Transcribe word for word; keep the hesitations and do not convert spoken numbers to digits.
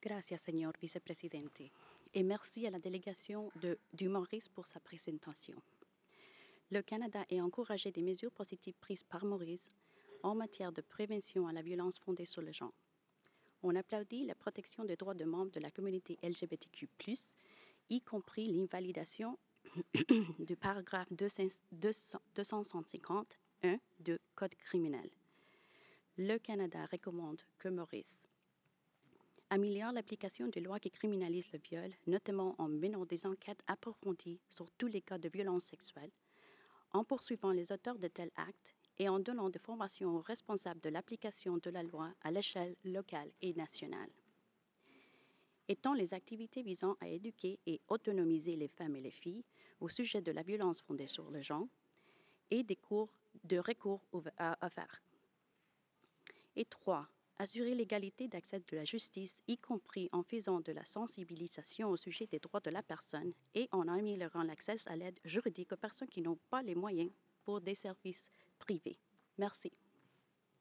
Gracias, señor vicepresidente, et merci à la délégation de, du Maurice pour sa présentation. Le Canada a encouragé des mesures positives prises par Maurice en matière de prévention à la violence fondée sur le genre. On applaudit la protection des droits de membres de la communauté L G B T Q plus, y compris l'invalidation du paragraphe deux cent cinquante un du Code criminel. Le Canada recommande que Maurice améliore l'application des lois qui criminalisent le viol, notamment en menant des enquêtes approfondies sur tous les cas de violence sexuelle, en poursuivant les auteurs de tels actes et en donnant des formations aux responsables de l'application de la loi à l'échelle locale et nationale. Étant les activités visant à éduquer et autonomiser les femmes et les filles au sujet de la violence fondée sur le genre et des cours de recours à faire. Et trois, assurer l'égalité d'accès de la justice, y compris en faisant de la sensibilisation au sujet des droits de la personne et en améliorant l'accès à l'aide juridique aux personnes qui n'ont pas les moyens pour des services privés. Merci.